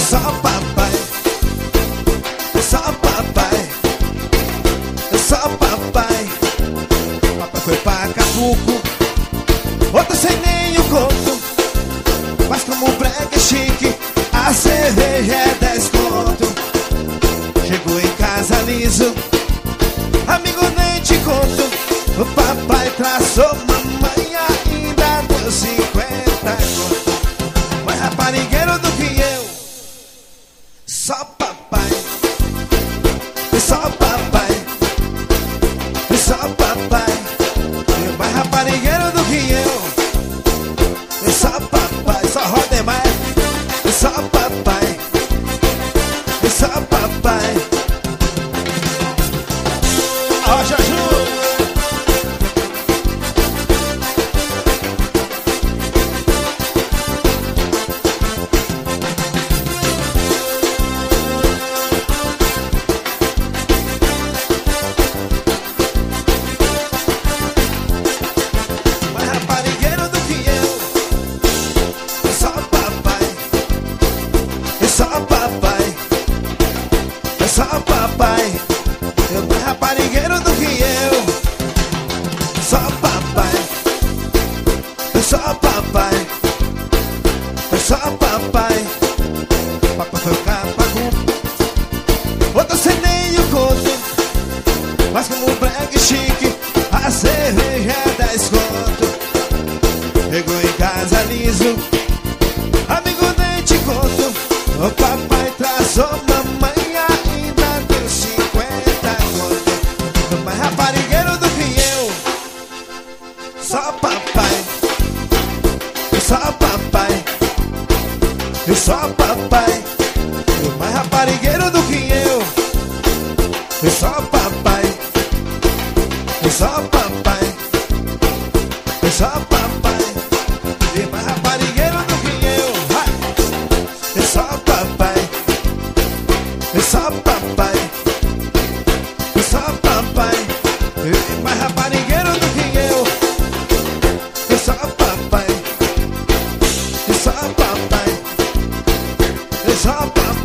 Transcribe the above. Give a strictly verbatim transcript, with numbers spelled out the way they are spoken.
só papai, eu só papai, eu só papai. Papai foi pra Acapulco, outro sem nem o conto. Mas como o brega é chique, a cerveja é dez conto. Chegou em casa liso, amigo nem te conto. O papai traçou, mamãe ainda deu cinquenta conto. Mais raparigueiro do que eu, só papai, só papai, só papai. Mais raparigueiro do que eu, só papai. Só roda mais, só papai, só papai. Ó, Jaju! Mais raparigueiro do que eu, só papai, só papai, só papai. Eu mais raparigueiro do que eu, só papai, só papai, só papai. Papai foi Acapulco, outro sem nem o conto. Mas como o brega chique, a cerveja é dez conto. Chegou em casa liso, amigo nem te conto. O papai traçou, mamãe ainda deu cinquenta conto. Mais raparigueiro do que eu, só papai, só papai, só papai. Mais raparigueiro do que eu, só papai, só papai, só papai. E mais raparigueiro do que eu, vai. Só papai, só papai, só papai. E mais raparigueiro do que eu, só papai, só papai, só papai.